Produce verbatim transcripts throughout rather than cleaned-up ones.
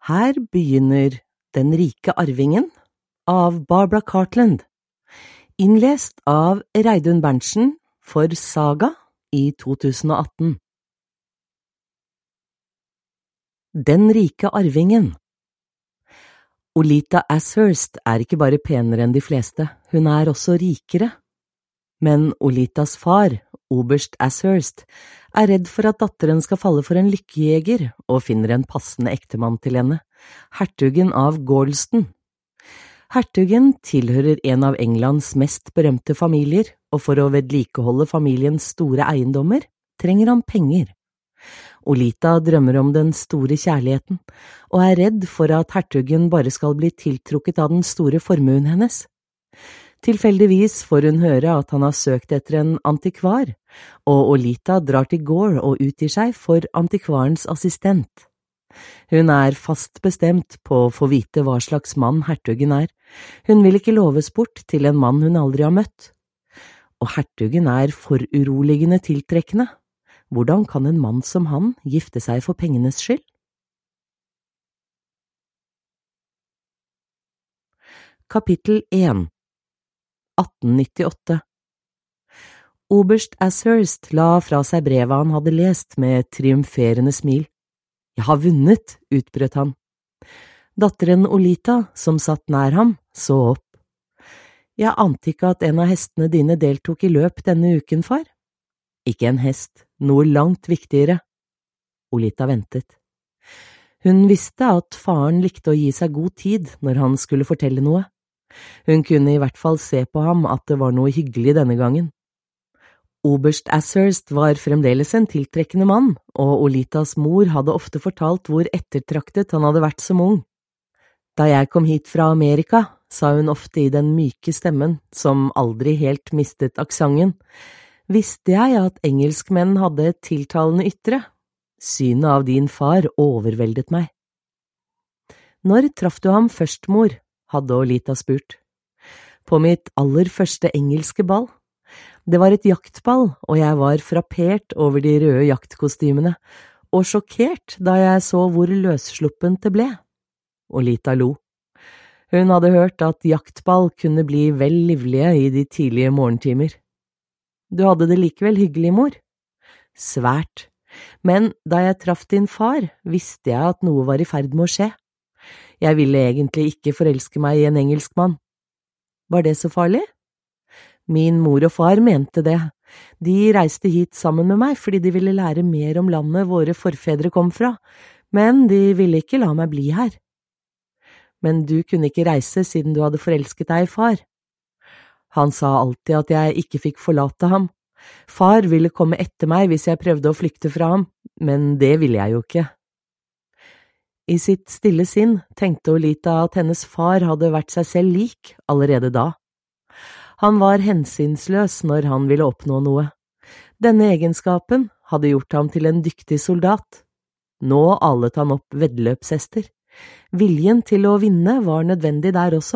Her begynner Den rike arvingen av Barbara Cartland, innlest av Reidun Berntsen for Saga i to tusen og atten. Den rike arvingen. Olita Ashurst er ikke bare penere enn de fleste, hun er også rikere. Men Olitas far, Oberst Ashurst, er redd for at datteren skal falle for en lykkejeger og finner en passende ektemann til henne, hertugen av Gorleston. Hertugen tilhører en av Englands mest berømte familier, og for å vedlikeholde familiens store eiendommer trenger han penger. Olita drømmer om den store kjærligheten, og er redd for at hertugen bare skal bli tiltrukket av den store formuen hennes. Tilfeldigvis får hun høre at han har søkt etter en antikvar, og Olita drar til Gore og utgir seg for antikvarens assistent. Hun er fast bestemt på å få vite hva slags mann hertugen er. Hun vil ikke loves bort til en mann hun aldri har møtt. Og hertugen er foruroligende tiltrekkende. Hvordan kan en mann som han gifte seg for pengenes skyld? Kapittel én atten nittiåtte. Oberst Ashurst la fra seg brevet han hadde lest med triumferende smil. «Jeg har vunnet», utbrøt han. Datteren Olita, som satt nær ham, så opp. «Jeg ante ikke at en av hestene dine deltok i løp denne uken, far?» «Ikke en hest, noe langt viktigere.» Olita ventet. Hun visste at faren likte å gi seg god tid når han skulle fortelle noe. Hun kunne i hvert fall se på ham at det var noe hyggelig denne gangen. Oberst Ashurst var fremdeles en tiltrekkende mann, og Olitas mor hadde ofte fortalt hvor ettertraktet han hadde vært som ung. Da jeg kom hit fra Amerika, sa hun ofte i den myke stemmen, som aldri helt mistet aksangen, visste jeg at engelskmenn hadde et tiltalende ytre. Synet av din far overveldet meg. Når traff du ham først, mor? Hadde Olita spurt. På mitt aller første engelske ball. Det var et jaktball, og jeg var frappert over de røde jaktkostymene, og sjokkert da jeg så hvor løssluppent det ble. Olita lo. Hun hadde hørt at jaktball kunne bli vel livlige i de tidlige morgentimer. Du hadde det likevel hyggelig, mor? Svært. Men da jeg traff din far, visste jeg at noe var i ferd med å skje. Jeg ville egentlig ikke forelske meg i en engelskmann. Var det så farlig? Min mor og far mente det. De reiste hit sammen med meg fordi de ville lære mer om landet våre forfedre kom fra, men de ville ikke la meg bli her. Men du kunne ikke reise siden du hadde forelsket deg i far. Han sa alltid at jeg ikke fikk forlate ham. Far ville komme etter meg hvis jeg prøvde å flykte fra ham, men det ville jeg jo ikke. I sitt stille sinn tenkte Olita at hennes far hadde vært seg selv lik allerede da. Han var hensynsløs når han ville oppnå noe. Denne egenskapen hadde gjort ham til en dyktig soldat. Nå alet han opp veddeløpshester. Viljen til å vinne var nødvendig der også.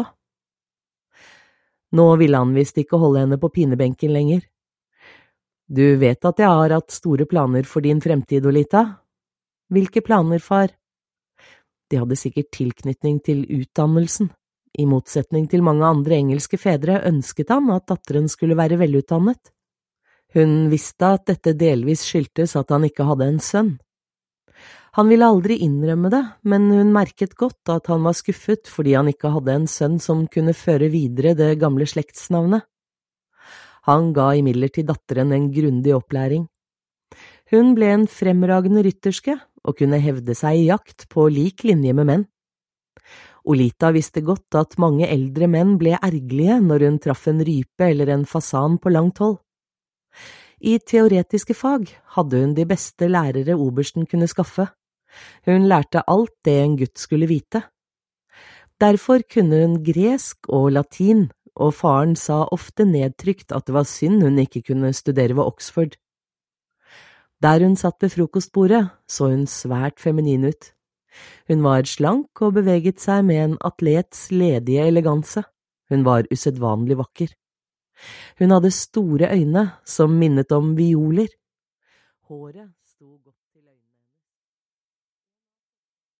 Nå ville han visst ikke holde henne på pinebenken lenger. Du vet at jeg har hatt store planer for din fremtid, Olita? Hvilke planer, far? De hadde sikkert tilknytning til utdannelsen. I motsetning til mange andre engelske fedre ønsket han at datteren skulle være velutdannet. Hun visste at dette delvis skyldtes at han ikke hadde en sønn. Han ville aldri innrømme det, men hun merket godt at han var skuffet fordi han ikke hadde en sønn som kunne føre videre det gamle slektsnavnet. Han ga imidlertid datteren en grundig opplæring. Hun ble en fremragende rytterske og kunne hevde seg i jakt på lik linje med menn. Olita visste godt at mange eldre menn ble ergerlige når hun traff en rype eller en fasan på langt hold. I teoretiske fag hadde hun de beste lærere obersten kunne skaffe. Hun lærte alt det en gutt skulle vite. Derfor kunne hun gresk og latin, og faren sa ofte nedtrykt at det var synd hun ikke kunne studere ved Oxford. Der hun satt ved frokostbordet, så hun svært feminin ut. Hun var slank og beveget seg med en atlets ledige eleganse. Hun var usedvanlig vakker. Hun hadde store øyne som minnet om violer. Håret